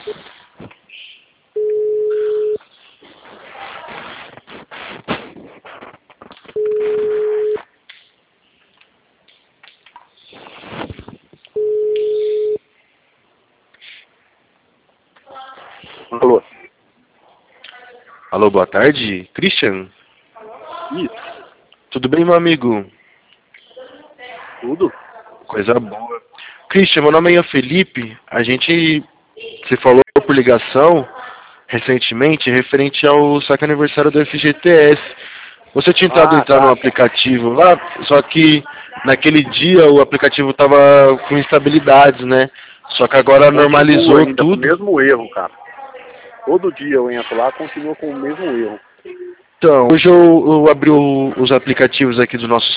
Alô? Alô, boa tarde, Christian? Isso. Tudo bem, meu amigo? Tudo? Coisa boa. Christian, meu nome é Ian Felipe. Você falou por ligação recentemente referente ao saque aniversário do FGTS. Você tinha tentado entrar no aplicativo lá, só que naquele dia o aplicativo estava com instabilidades, né? Só que agora Continua normalizou ainda com o tudo. mesmo erro, cara. Todo dia eu entro lá, continua com o mesmo erro. Então, hoje eu abri os aplicativos aqui do nosso